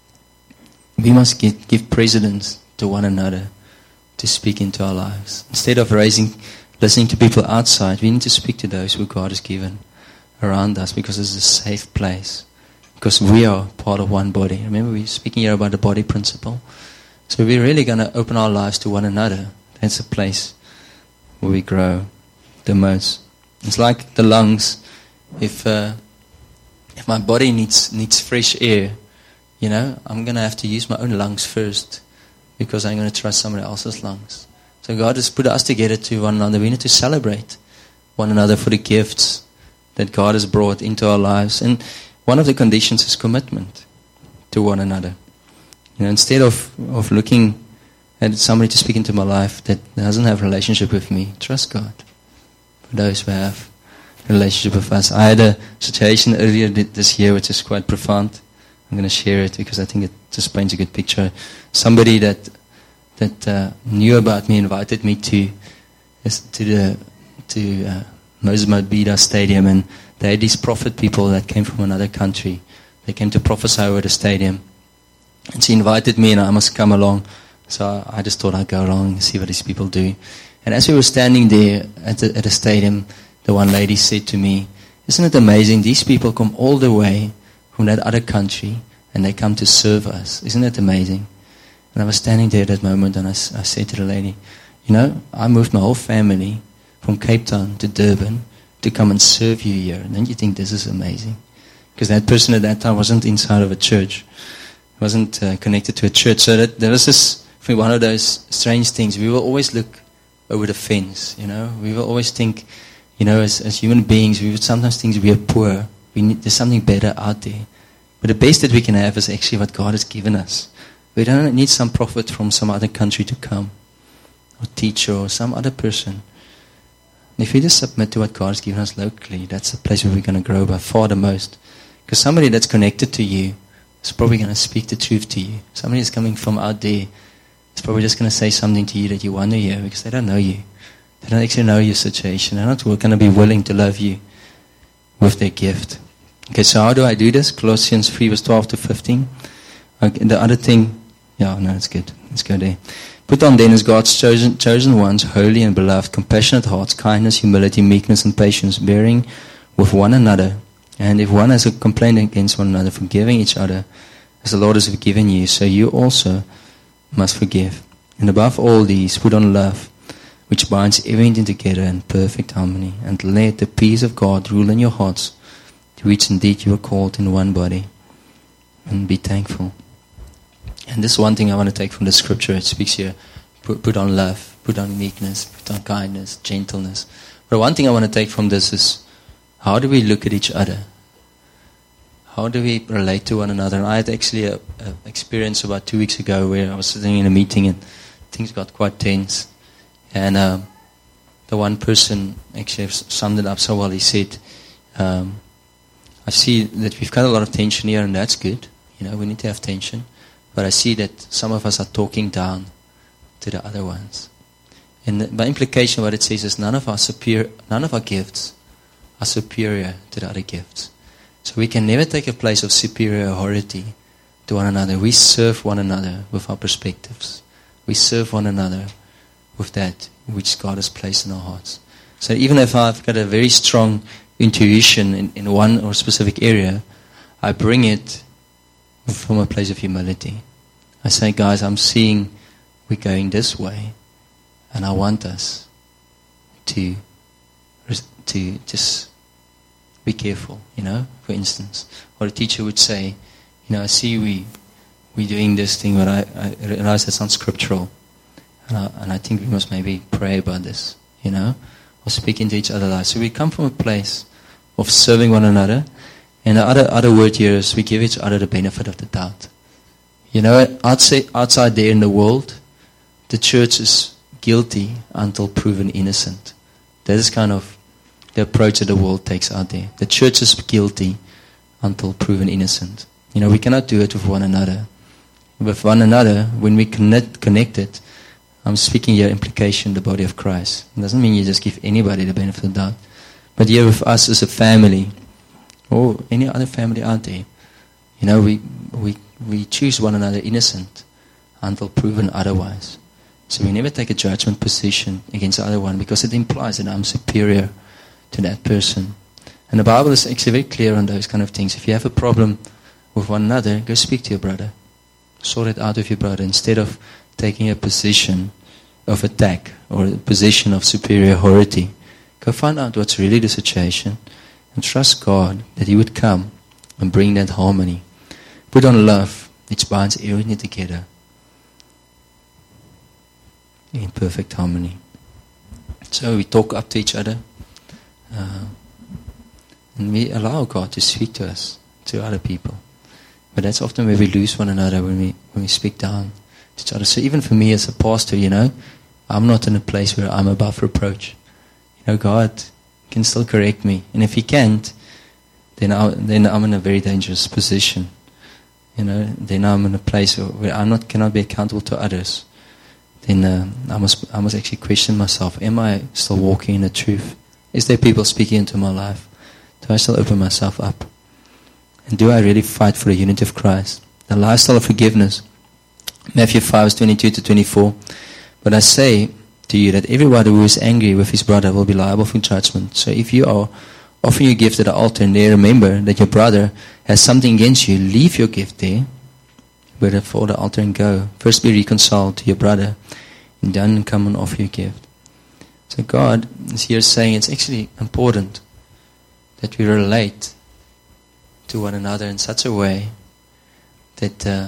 we must get, give precedence to one another to speak into our lives. Instead of raising, listening to people outside, we need to speak to those who God has given around us, because it's a safe place. Because we are part of one body. Remember, we're speaking here about the body principle. So we're really going to open our lives to one another. That's a place where we grow the most. It's like the lungs. If uh, if my body needs needs fresh air, you know, I'm going to have to use my own lungs first, because I'm going to trust somebody else's lungs. So God has put us together to one another. We need to celebrate one another for the gifts that God has brought into our lives. And one of the conditions is commitment to one another. You know, instead of, of looking at somebody to speak into my life that doesn't have a relationship with me, trust God for those who have a relationship with us. I had a situation earlier this year which is quite profound. I'm going to share it because I think it just paints a good picture. Somebody that that uh, knew about me invited me to to the to uh, Moses Bida Stadium, and they had these prophet people that came from another country. They came to prophesy over the stadium, and she invited me, and I must come along. So I just thought I'd go along and see what these people do. And as we were standing there at the, at the stadium, the one lady said to me, Isn't it amazing? These people come all the way from that other country and they come to serve us. Isn't it amazing? And I was standing there at that moment and I, I said to the lady, you know, I moved my whole family from Cape Town to Durban to come and serve you here. And don't you think this is amazing? Because that person at that time wasn't inside of a church. Wasn't uh, connected to a church. So that there was this, for one of those strange things. We will always look over the fence, you know. We will always think, you know, as, as human beings, we would sometimes think we are poor. We need, there's something better out there. But the best that we can have is actually what God has given us. We don't need some prophet from some other country to come, or teacher, or some other person. And if we just submit to what God has given us locally, that's the place where we're going to grow by far the most. Because somebody that's connected to you is probably going to speak the truth to you. Somebody that's coming from out there is probably just going to say something to you that you want to hear because they don't know you. They don't actually know your situation. They're not going to be willing to love you with their gift. Okay, so how do I do this? Colossians three, verse twelve to fifteen. Okay, the other thing, yeah, no, it's good. Let's go there. Put on then as God's chosen, chosen ones, holy and beloved, compassionate hearts, kindness, humility, meekness, and patience, bearing with one another. And if one has a complaint against one another, forgiving each other, as the Lord has forgiven you, so you also must forgive. And above all these, put on love, which binds everything together in perfect harmony. And let the peace of God rule in your hearts, to which indeed you are called in one body. And be thankful. And this is one thing I want to take from the scripture. It speaks here, put, put on love, put on meekness, put on kindness, gentleness. But one thing I want to take from this is, how do we look at each other? How do we relate to one another? And I had actually an experience about two weeks ago where I was sitting in a meeting and things got quite tense. And um, the one person actually summed it up so well. He said, um, I see that we've got a lot of tension here, and that's good. You know, we need to have tension. But I see that some of us are talking down to the other ones. And by implication, what it says is none of our superior, none of our gifts are superior to the other gifts. So we can never take a place of superiority to one another. We serve one another with our perspectives. We serve one another with that which God has placed in our hearts. So even if I've got a very strong intuition in, in one or specific area, I bring it from a place of humility. I say, guys, I'm seeing we're going this way, and I want us to to just be careful, you know, for instance. Or a teacher would say, you know, I see we, we're doing this thing, but I, I realize that's not scriptural. And I, and I think we must maybe pray about this, you know, or speak into each other's lives. So we come from a place of serving one another. And the other, other word here is we give each other the benefit of the doubt. You know, outside, outside there in the world, the church is guilty until proven innocent. That is kind of the approach that the world takes out there. The church is guilty until proven innocent. You know, we cannot do it with one another. With one another, when we connect, connected, I'm speaking here implication, the body of Christ. It doesn't mean you just give anybody the benefit of the doubt. But here with us as a family, or any other family out there, you know, we we we choose one another innocent until proven otherwise. So we never take a judgment position against the other one because it implies that I'm superior to that person. And the Bible is actually very clear on those kind of things. If you have a problem with one another, go speak to your brother. Sort it out with your brother instead of taking a position of attack or a position of superiority. Go find out what's really the situation and trust God that He would come and bring that harmony. Put on love, which binds everything together in perfect harmony. So we talk up to each other. Uh, and we allow God to speak to us, to other people. But that's often where we lose one another when we when we speak down to each other. So even for me as a pastor, you know, I'm not in a place where I'm above reproach. You know, God can still correct me. And if He can't, then, I, then I'm in a very dangerous position. You know, then I'm in a place where I not cannot be accountable to others. Then uh, I must I must actually question myself. Am I still walking in the truth? Is there people speaking into my life? Do I still open myself up? And do I really fight for the unity of Christ? The lifestyle of forgiveness. Matthew five, twenty-two to twenty-four. But I say to you that everyone who is angry with his brother will be liable for judgment. So if you are offering your gift at the altar, and there remember that your brother has something against you, leave your gift there, before the altar and go. First be reconciled to your brother, and then come and offer your gift. So God is here saying it's actually important that we relate to one another in such a way that uh,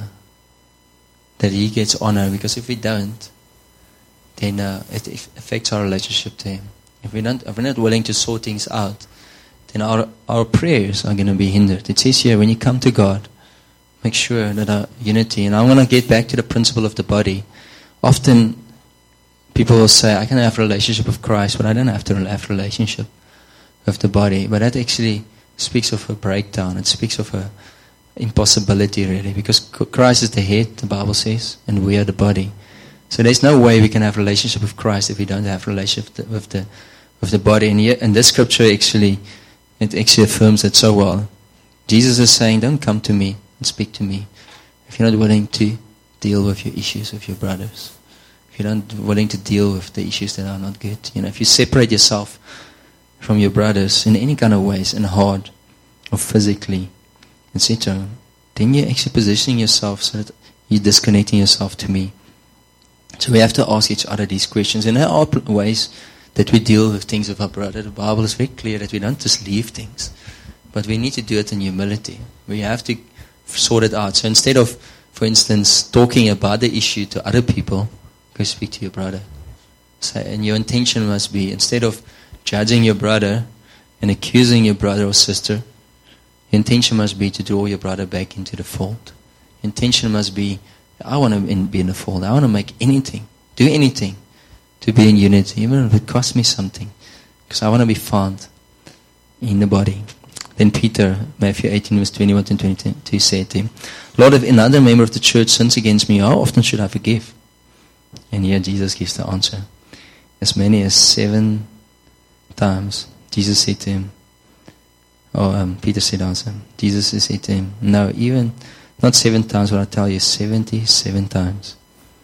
that He gets honor. Because if we don't, then uh, it affects our relationship to Him. If we're not, if we're not willing to sort things out, then our our prayers are going to be hindered. It says here, when you come to God, make sure that our unity. And I'm going to get back to the principle of the body. Often people will say, I can have a relationship with Christ, but I don't have to have a relationship with the body. But that actually speaks of a breakdown. It speaks of a impossibility, really, because Christ is the head, the Bible says, and we are the body. So there's no way we can have a relationship with Christ if we don't have a relationship with the with the body. And here, and this scripture actually, it actually affirms it so well. Jesus is saying, don't come to me and speak to me if you're not willing to deal with your issues with your brothers. If you're not willing to deal with the issues that are not good. You know, if you separate yourself from your brothers in any kind of ways, in heart or physically, et cetera, then you're actually positioning yourself so that you're disconnecting yourself to me. So we have to ask each other these questions. And there are ways that we deal with things with our brother. The Bible is very clear that we don't just leave things, but we need to do it in humility. We have to sort it out. So instead of, for instance, talking about the issue to other people, go speak to your brother. So, and your intention must be, instead of judging your brother and accusing your brother or sister, your intention must be to draw your brother back into the fold. Your intention must be, I want to be in the fold. I want to make anything, do anything to be in unity, even if it costs me something, because I want to be found in the body. Then Peter, Matthew eighteen, verse twenty-one and twenty-two, said to him, Lord, if another member of the church sins against me, how often should I forgive? And here Jesus gives the answer. As many as seven times. Jesus said to him, oh, um, Peter said answer. Jesus said to him, no, even, not seven times, what I tell you, seventy-seven times.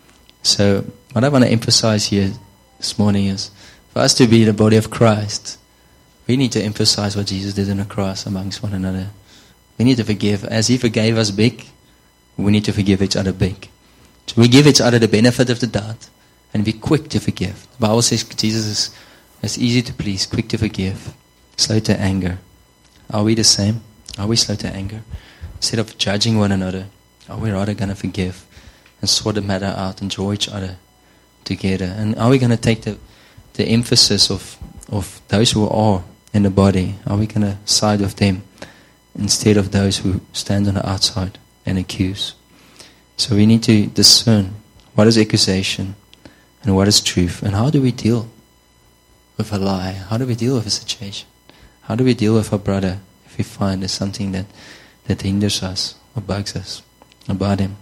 So, what I want to emphasize here this morning is, for us to be the body of Christ, we need to emphasize what Jesus did on the cross amongst one another. We need to forgive. As He forgave us big, we need to forgive each other big. So we give each other the benefit of the doubt and be quick to forgive. The Bible says Jesus is, is easy to please, quick to forgive, slow to anger. Are we the same? Are we slow to anger? Instead of judging one another, are we rather going to forgive and sort the matter out and draw each other together? And are we going to take the, the emphasis of, of those who are in the body, are we going to side with them instead of those who stand on the outside and accuse? So we need to discern what is accusation and what is truth, and how do we deal with a lie? How do we deal with a situation? How do we deal with our brother if we find there's something that, that hinders us or bugs us about him?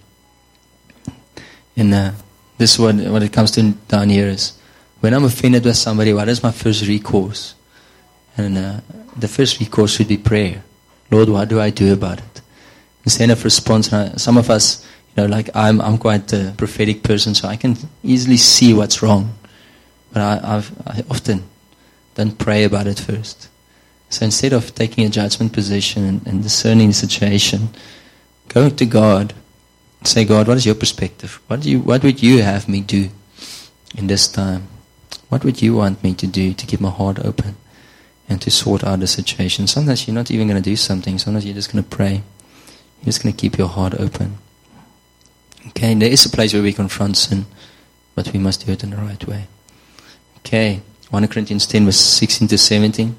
And uh, this is what, what it comes to down here is, when I'm offended with somebody, what is my first recourse? And uh, the first recourse should be prayer. Lord, what do I do about it? Instead of response, and I, some of us, you know, like I'm, I'm quite a prophetic person, so I can easily see what's wrong. But I, I've, I often don't pray about it first. So instead of taking a judgment position and, and discerning the situation, go to God and say, God, what is your perspective? What do you, what would you have me do in this time? What would you want me to do to keep my heart open and to sort out the situation? Sometimes you're not even going to do something. Sometimes you're just going to pray. You're just going to keep your heart open. Okay, and there is a place where we confront sin, but we must do it in the right way. Okay, First Corinthians ten, verse sixteen to seventeen.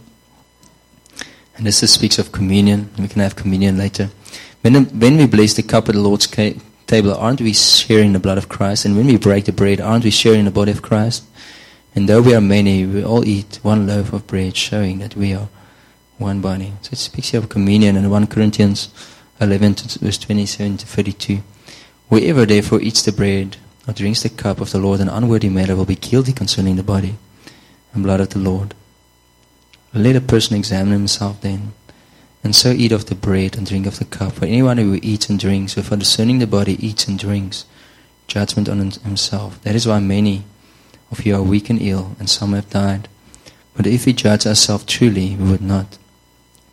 And this is, speaks of communion. We can have communion later. When, when we bless the cup at the Lord's table, aren't we sharing the blood of Christ? And when we break the bread, aren't we sharing the body of Christ? And though we are many, we all eat one loaf of bread, showing that we are one body. So it speaks here of communion in First Corinthians eleven, verse twenty-seven to thirty-two. Whoever therefore eats the bread or drinks the cup of the Lord in an unworthy manner will be guilty concerning the body and blood of the Lord. Let a person examine himself then, and so eat of the bread and drink of the cup. For anyone who eats and drinks without discerning the body eats and drinks judgment on himself. That is why many of you are weak and ill, and some have died. But if we judge ourselves truly, we would not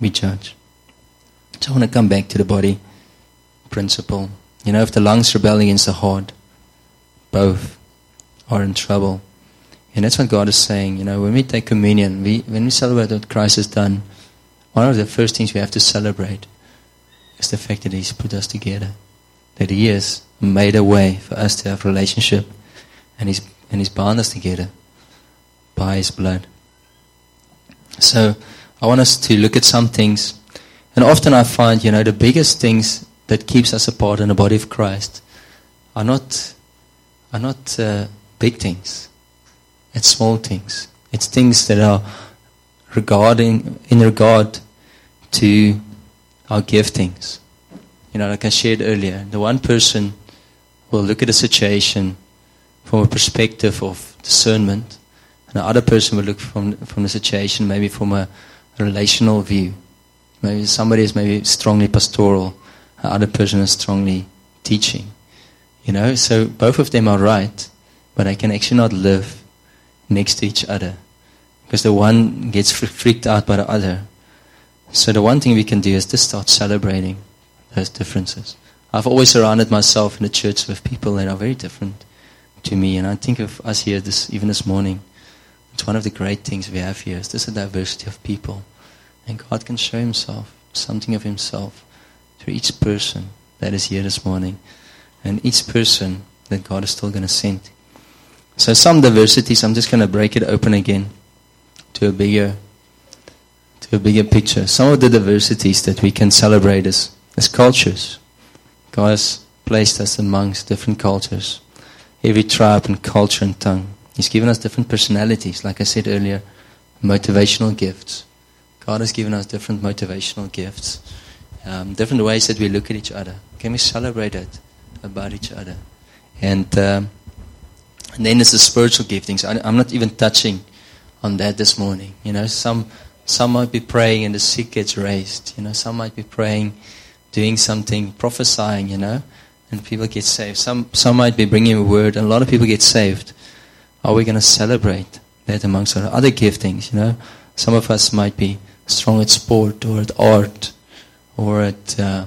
we judge. So I want to come back to the body principle. You know, if the lungs rebel against the heart, both are in trouble. And that's what God is saying. You know, when we take communion, we, when we celebrate what Christ has done, one of the first things we have to celebrate is the fact that He's put us together. That He has made a way for us to have a relationship. And He's, and He's bound us together by His blood. So, I want us to look at some things. And often I find, you know, the biggest things that keeps us apart in the body of Christ are not, are not uh, big things. It's small things. It's things that are regarding, in regard to our giftings. You know, like I shared earlier, the one person will look at a situation from a perspective of discernment, and the other person will look from from the situation maybe from a relational view. Maybe somebody is maybe strongly pastoral, the other person is strongly teaching. You know, so both of them are right, but they can actually not live next to each other, because the one gets freaked out by the other. So the one thing we can do is to start celebrating those differences. I've always surrounded myself in the church with people that are very different to me, and I think of us here this even this morning. It's one of the great things we have here, is this a diversity of people, and God can show Himself, something of Himself, through each person that is here this morning, and each person that God is still going to send. So some diversities, I'm just going to break it open again to a bigger, to a bigger picture. Some of the diversities that we can celebrate is, is cultures. God has placed us amongst different cultures. Every tribe and culture and tongue. He's given us different personalities, like I said earlier, motivational gifts. God has given us different motivational gifts. Um, different ways that we look at each other. Can we celebrate it about each other? And, um, and then there's the spiritual giftings. I, I'm not even touching on that this morning. You know, some some might be praying and the sick gets raised. You know, some might be praying, doing something, prophesying, you know, and people get saved. Some some might be bringing a word, and a lot of people get saved. Are we going to celebrate that amongst our other giftings, you know? Some of us might be strong at sport or at art or at uh,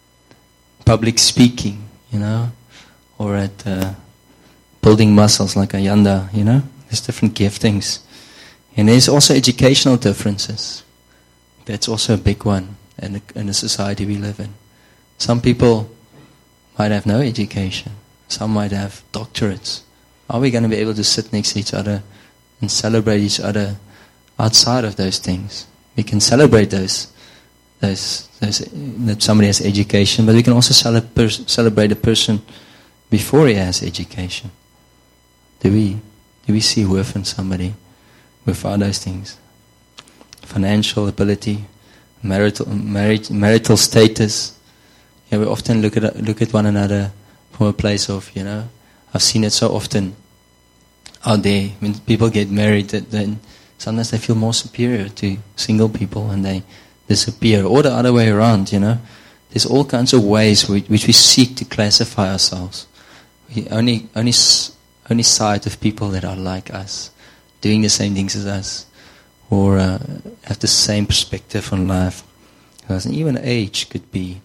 public speaking, you know, or at uh, building muscles like Ayanda, you know. There's different giftings. And there's also educational differences. That's also a big one in the, in the society we live in. Some people might have no education. Some might have doctorates. Are we going to be able to sit next to each other and celebrate each other outside of those things? We can celebrate those, those, those that somebody has education, but we can also celebrate, celebrate a person before he has education. Do we, do we see worth in somebody without those things? Financial ability, marital, marriage, marital status. Yeah, we often look at look at one another from a place of, you know, I've seen it so often out there. When people get married, that then sometimes they feel more superior to single people and they disappear. Or the other way around, you know. There's all kinds of ways which, which we seek to classify ourselves. We only only only side with people that are like us, doing the same things as us, or uh, have the same perspective on life. Because even age could be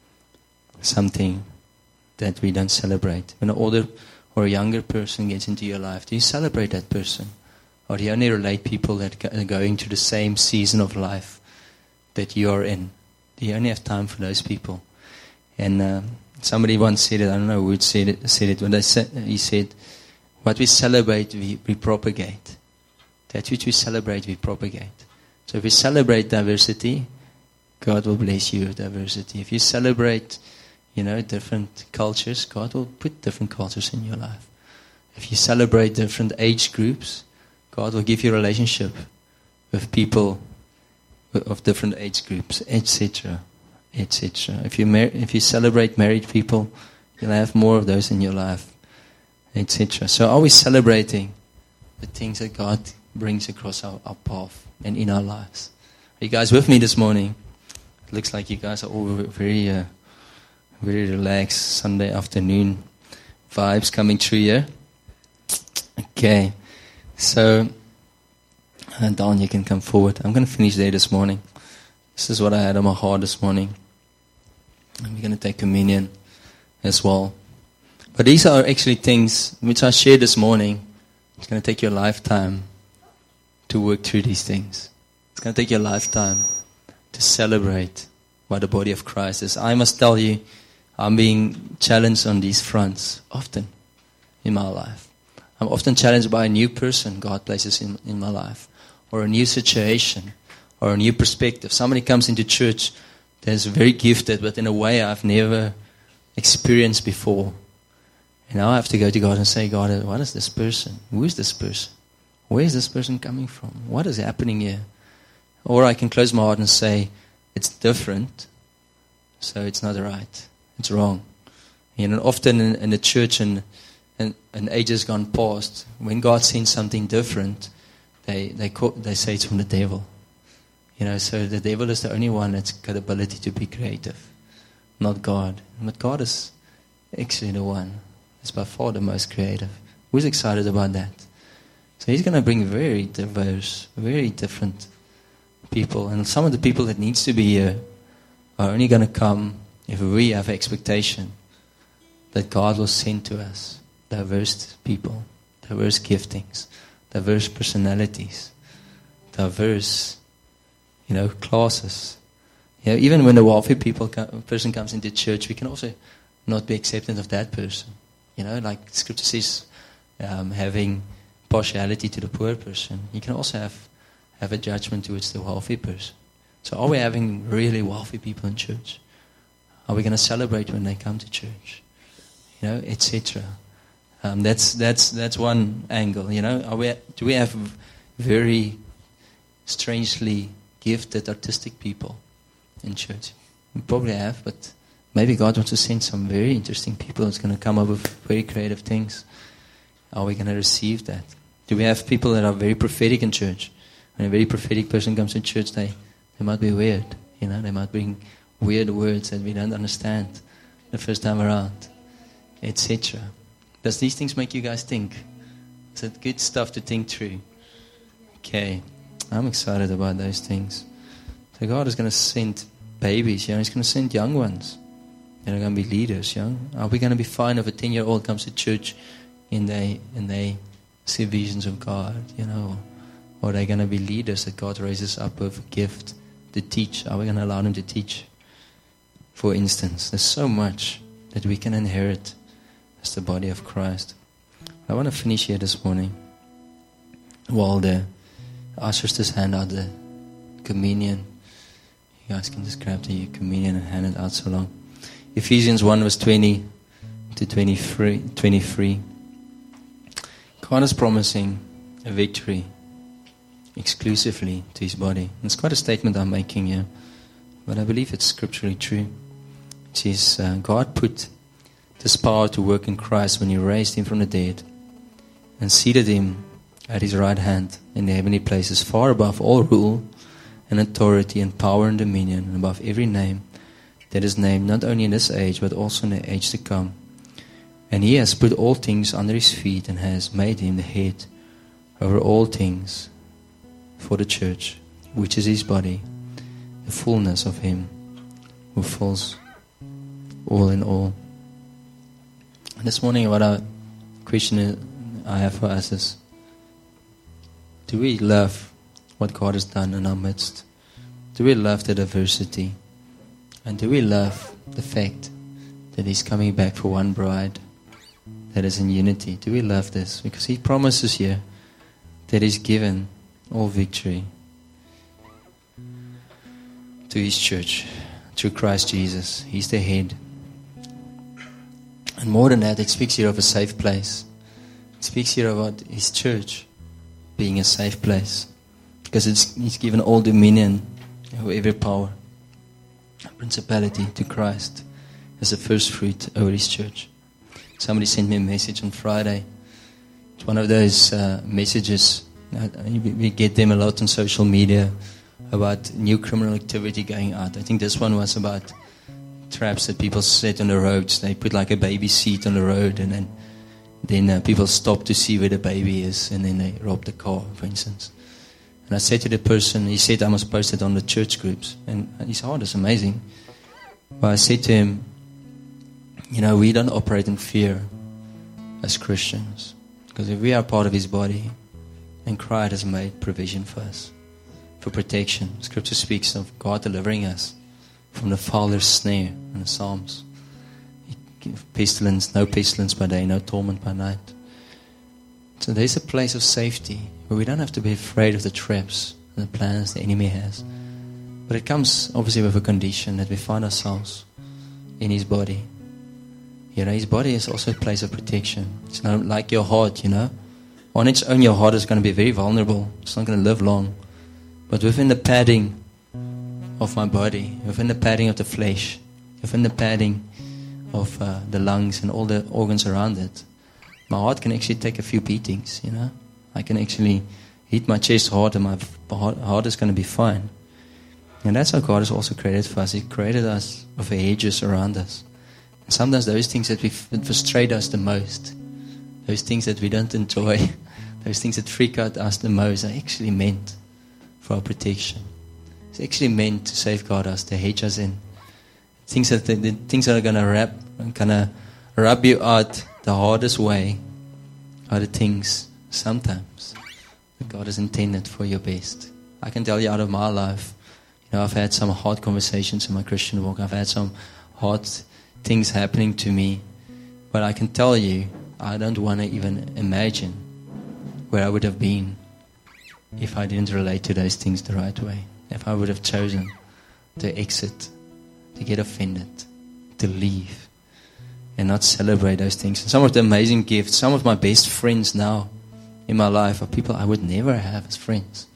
something that we don't celebrate. When an older or a younger person gets into your life, do you celebrate that person? Or do you only relate people that are going through the same season of life that you are in? Do you only have time for those people? And uh, somebody once said it, I don't know who said it, said it, but they said, he said, what we celebrate, we, we propagate. That which we celebrate, we propagate. So if we celebrate diversity, God will bless you with diversity. If you celebrate, you know, different cultures, God will put different cultures in your life. If you celebrate different age groups, God will give you a relationship with people of different age groups, et cetera, et cetera. If you mar- if you celebrate married people, you'll have more of those in your life, et cetera. So are we celebrating the things that God brings across our, our path and in our lives? Are you guys with me this morning? It looks like you guys are all very... Uh, Very relaxed Sunday afternoon vibes coming through here. Okay, so uh, Don, you can come forward. I'm going to finish there this morning. This is what I had on my heart this morning. And we're going to take communion as well. But these are actually things which I shared this morning. It's going to take you a lifetime to work through these things. It's going to take you a lifetime to celebrate what the body of Christ is. I must tell you, I'm being challenged on these fronts often in my life. I'm often challenged by a new person God places in, in my life, or a new situation, or a new perspective. Somebody comes into church that's very gifted, but in a way I've never experienced before. And now I have to go to God and say, God, what is this person? Who is this person? Where is this person coming from? What is happening here? Or I can close my heart and say, it's different, so it's not right. It's wrong. You know, often in, in the church and, and, and ages gone past, when God sends something different, they they call, they say it's from the devil. You know, so the devil is the only one that's got the ability to be creative, not God. But God is actually the one that's by far the most creative. Who's excited about that? So He's going to bring very diverse, very different people. And some of the people that needs to be here are only going to come if we have expectation that God will send to us diverse people, diverse giftings, diverse personalities, diverse, you know, classes. You know, even when a wealthy people come, person comes into church, we can also not be acceptant of that person. You know, like Scripture says, um, having partiality to the poor person. You can also have, have a judgment towards the wealthy person. So are we having really wealthy people in church? Are we going to celebrate when they come to church? You know, et cetera. Um, that's that's that's one angle. You know, are we, do we have very strangely gifted artistic people in church? We probably have, but maybe God wants to send some very interesting people that's going to come up with very creative things. Are we going to receive that? Do we have people that are very prophetic in church? When a very prophetic person comes to church, they, they might be weird. You know, they might bring weird words that we don't understand the first time around, et cetera. Does these things make you guys think? Is it good stuff to think through? Okay, I'm excited about those things. So God is going to send babies, you know, He's going to send young ones. They're going to be leaders, you know. Are we going to be fine if a ten-year-old comes to church and they and they see visions of God, you know? Or are they going to be leaders that God raises up with a gift to teach? Are we going to allow them to teach? For instance, there's so much that we can inherit as the body of Christ. I want to finish here this morning while the ushers just hand out the communion. You guys can just grab the communion and hand it out so long. Ephesians one verse twenty to twenty-three. twenty-three. God is promising a victory exclusively to His body. It's quite a statement I'm making here, but I believe it's scripturally true. It says, uh, God put this power to work in Christ when He raised Him from the dead and seated Him at His right hand in the heavenly places, far above all rule and authority and power and dominion, and above every name that is named, not only in this age, but also in the age to come. And He has put all things under His feet and has made Him the head over all things for the church, which is His body, the fullness of Him who fills all in all. And this morning, what I question I have for us is, do we love what God has done in our midst? Do we love the diversity? And do we love the fact that He's coming back for one bride that is in unity? Do we love this? Because He promises here that He's given all victory to His church through Christ Jesus. He's the head. And more than that, it speaks here of a safe place. It speaks here about His church being a safe place. Because it's, He's given all dominion over every power, principality to Christ as the first fruit over His church. Somebody sent me a message on Friday. It's one of those uh, messages, uh, we get them a lot on social media, about new criminal activity going out. I think this one was about traps that people set on the roads. They put like a baby seat on the road, and then then uh, people stop to see where the baby is, and then they rob the car, for instance. And I said to the person, he said I must post it on the church groups. And his heart is amazing. But I said to him, you know, we don't operate in fear as Christians. Because if we are part of his body, then Christ has made provision for us, for protection. Scripture speaks of God delivering us from the fowler's snare in the Psalms. Pestilence, no pestilence by day, no torment by night. So there's a place of safety where we don't have to be afraid of the traps and the plans the enemy has. But it comes obviously with a condition that we find ourselves in his body. You know, his body is also a place of protection. It's not like your heart, you know. On its own, your heart is going to be very vulnerable. It's not going to live long. But within the padding of my body, within the padding of the flesh, within the padding of uh, the lungs and all the organs around it, my heart can actually take a few beatings, you know. I can actually hit my chest hard and my heart, heart is going to be fine. And that's how God has also created for us. He created us with hedges around us. And sometimes those things that we that frustrate us the most, those things that we don't enjoy, those things that freak out us the most are actually meant for our protection. It's actually meant to safeguard us, to hedge us in. Things that the, the things that are going to wrap, going to rub you out the hardest way are the things sometimes that God has intended for your best. I can tell you out of my life, you know, I've had some hard conversations in my Christian walk. I've had some hard things happening to me. But I can tell you, I don't want to even imagine where I would have been if I didn't relate to those things the right way. If I would have chosen to exit, to get offended, to leave, and not celebrate those things. And some of the amazing gifts, some of my best friends now in my life are people I would never have as friends.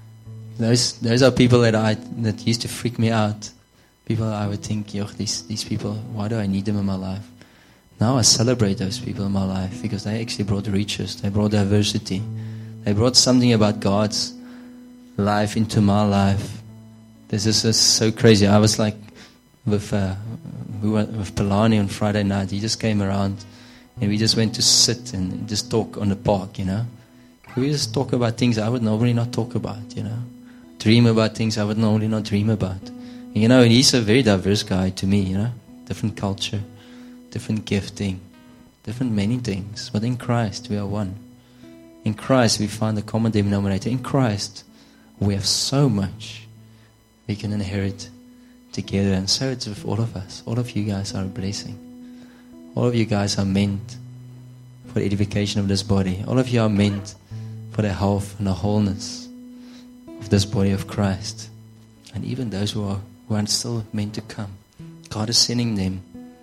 Those those are people that I that used to freak me out. People I would think, yo, these these people, why do I need them in my life? Now I celebrate those people in my life because they actually brought riches, they brought diversity, they brought something about God's life into my life. This is just so crazy. I was like with uh, we were with Pelani on Friday night. He just came around and we just went to sit and just talk on the park, you know. We just talk about things I would normally not talk about, you know. Dream about things I would normally not dream about. And, you know, and he's a very diverse guy to me, you know. Different culture, different gifting, different many things. But in Christ, we are one. In Christ, we find the common denominator. In Christ, we have so much we can inherit together. And so it's with all of us. All of you guys are a blessing. All of you guys are meant for the edification of this body. All of you are meant for the health and the wholeness of this body of Christ. And even those who are, who are still meant to come, God is sending them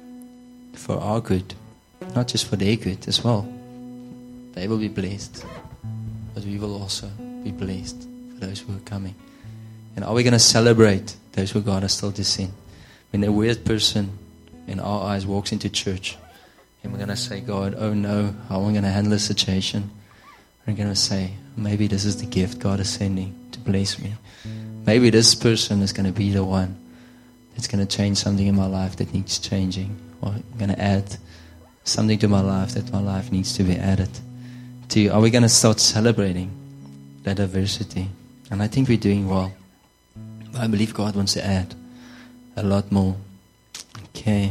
for our good, not just for their good as well. They will be blessed, but we will also be blessed for those who are coming. And are we going to celebrate those who God has still to send? When a weird person in our eyes walks into church, and we're going to say, God, oh no, how am I going to handle this situation? We're going to say, maybe this is the gift God is sending to bless me. Maybe this person is going to be the one that's going to change something in my life that needs changing, or going to add something to my life that my life needs to be added to. Are we going to start celebrating that diversity? And I think we're doing well. I believe God wants to add a lot more. Okay.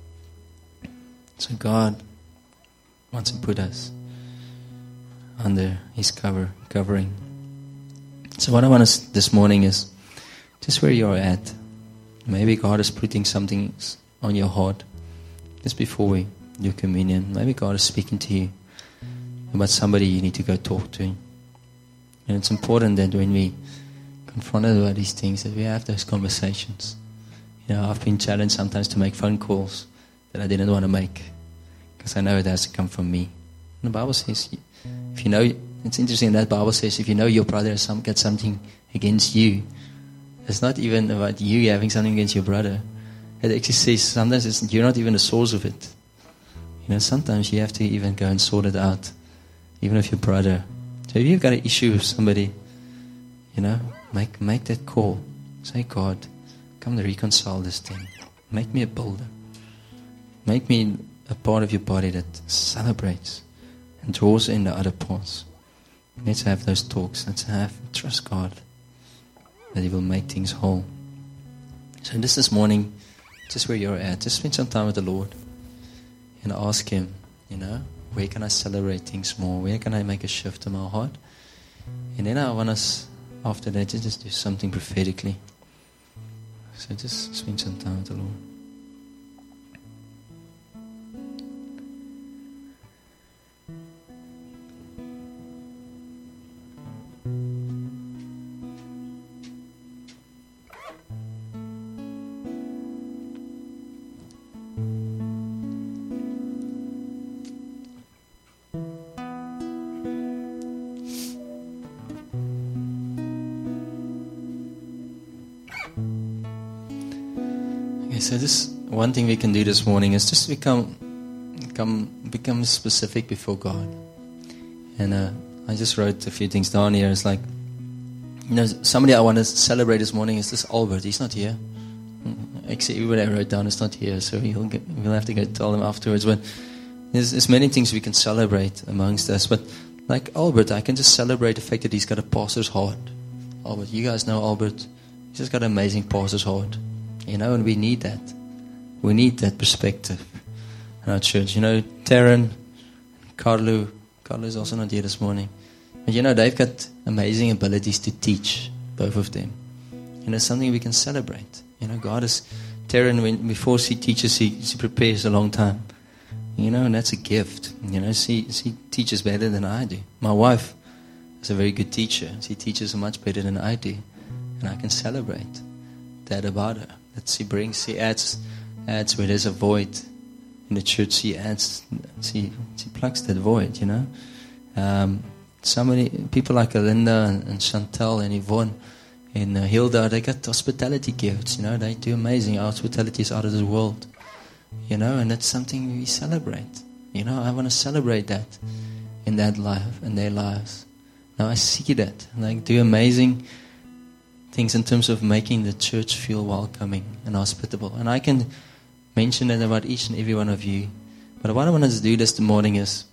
So God wants to put us under His cover, covering. So what I want to this morning is just where you're at. Maybe God is putting something on your heart just before we do communion. Maybe God is speaking to you about somebody you need to go talk to. And it's important that when we confronted about these things, that we have those conversations. You know, I've been challenged sometimes to make phone calls that I didn't want to make because I know it has to come from me. And the Bible says, if you know, it's interesting that Bible says, if you know your brother has some, got something against you, it's not even about you having something against your brother. It actually says sometimes it's, you're not even the source of it. You know, sometimes you have to even go and sort it out, even with your brother. So if you've got an issue with somebody, you know, make make that call. Say, God, come to reconcile this thing. Make me a builder. Make me a part of your body that celebrates and draws in the other parts. Let's have those talks. Let's have trust God that He will make things whole. So this this morning, just where you're at, just spend some time with the Lord and ask Him, you know, where can I celebrate things more? Where can I make a shift in my heart? And then I want us, after that, to just do something prophetically. So just spend some time with the Lord. So this one thing we can do this morning is just become become become specific before God. And uh, I just wrote a few things down here. It's like, you know, somebody I want to celebrate this morning is this Albert. He's not here. Actually, everybody I wrote down is not here, so he'll get, we'll have to go tell him afterwards. But there's, there's many things we can celebrate amongst us. But like Albert, I can just celebrate the fact that he's got a pastor's heart. Albert, you guys know Albert. He's just got an amazing pastor's heart. You know, and we need that. We need that perspective in our church. You know, Taryn, Carlo, Carlo is also not here this morning. But you know, they've got amazing abilities to teach, both of them. And it's something we can celebrate. You know, God is, Taryn, when, before she teaches, she, she prepares a long time. You know, and that's a gift. You know, she, she teaches better than I do. My wife is a very good teacher. She teaches much better than I do. And I can celebrate that about her. That she brings, she adds, adds where there's a void in the church. She adds, she she plugs that void. You know, um, somebody, people like Alinda and, and Chantel and Yvonne and uh, Hilda, they got hospitality gifts. You know, they do amazing. Our hospitality is out of this world. You know, and that's something we celebrate. You know, I want to celebrate that in that life, in their lives. Now I see that, like, do amazing things in terms of making the church feel welcoming and hospitable. And I can mention that about each and every one of you. But what I want us to do this morning is,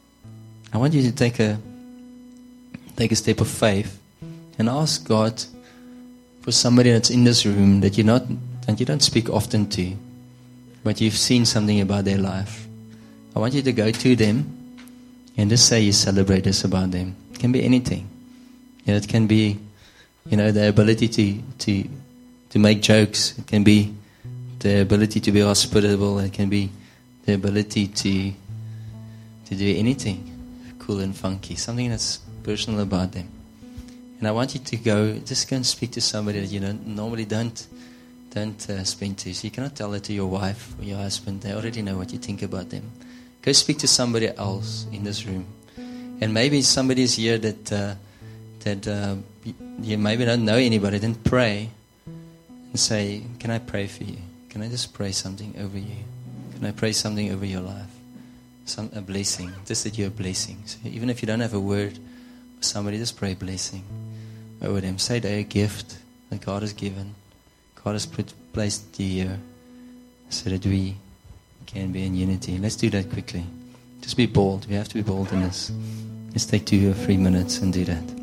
I want you to take a take a step of faith and ask God for somebody that's in this room that you're not, that you don't speak often to, but you've seen something about their life. I want you to go to them and just say you celebrate this about them. It can be anything. You know, it can be, you know, the ability to, to to make jokes. It can be the ability to be hospitable. It can be the ability to to do anything cool and funky. Something that's personal about them. And I want you to go, just go and speak to somebody that you don't, normally don't don't uh, speak to. So you cannot tell it to your wife or your husband. They already know what you think about them. Go speak to somebody else in this room. And maybe somebody's here that uh, that uh, you maybe don't know anybody. Then pray and say, can I pray for you? Can I just pray something over you? Can I pray something over your life? Some a blessing. Just that you're a blessing. So even if you don't have a word for somebody, just pray a blessing over them. Say they're a gift that God has given. God has put placed you here so that we can be in unity. Let's do that quickly. Just be bold. We have to be bold in this. Let's take two or three minutes and do that.